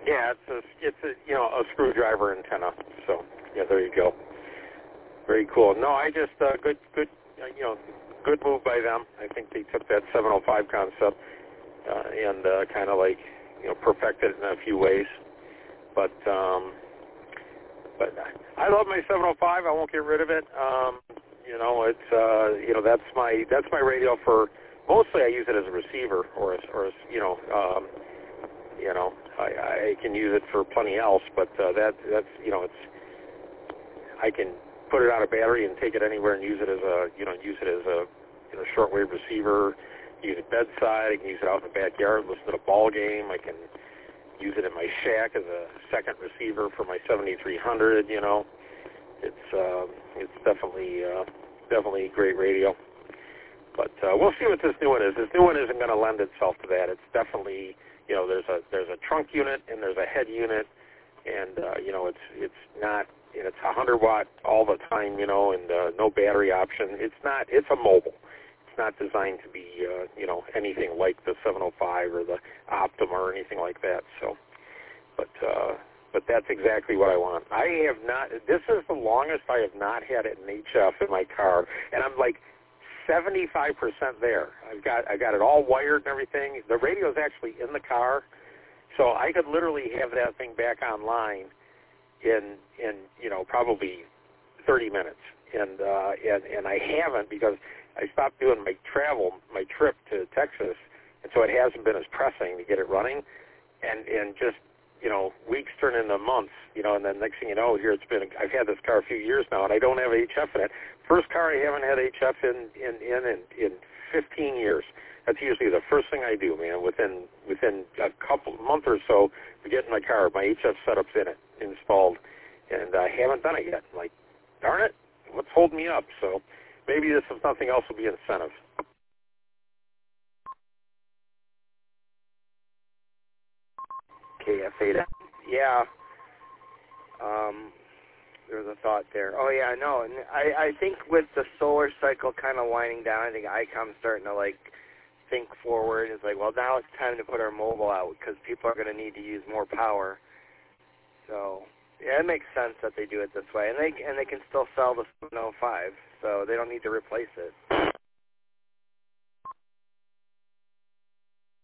Yeah, it's a screwdriver antenna. So yeah, there you go. Very cool. No, I just good move by them. I think they took that 705 concept and kind of perfected it in a few ways. But I love my 705. I won't get rid of it. It's that's my radio for. Mostly, I use it as a receiver, I can use it for plenty else. But I can put it on a battery and take it anywhere and use it as a shortwave receiver. Use it bedside. I can use it out in the backyard, listen to a ball game. I can use it in my shack as a second receiver for my 7300. It's definitely a great radio. But we'll see what this new one is. This new one isn't going to lend itself to that. It's definitely, there's a trunk unit and there's a head unit, and it's not. It's 100 watt all the time, and no battery option. It's a mobile. It's not designed to be, anything like the 705 or the Optima or anything like that. So, but that's exactly what I want. I have not. This is the longest I have not had an HF in my car, and I'm like 75% there. I got it all wired and everything. The radio's actually in the car, so I could literally have that thing back online in probably 30 minutes, and I haven't because I stopped doing my trip to Texas, and so it hasn't been as pressing to get it running, and just weeks turn into months, and then next thing you know, I've had this car a few years now, and I don't have HF in it. First car I haven't had HF in 15 years. That's usually the first thing I do, man. Within a month or so, we get in my car, my HF setup's installed, and I haven't done it yet. I'm like, darn it, what's holding me up? So maybe this, if nothing else, will be an incentive. KF8. Yeah. There's a thought there. Oh, yeah, no. And I think with the solar cycle kind of winding down, I think ICOM's starting to, think forward. It's like, well, now it's time to put our mobile out because people are going to need to use more power. So, yeah, it makes sense that they do it this way. And they can still sell the 705, so they don't need to replace it.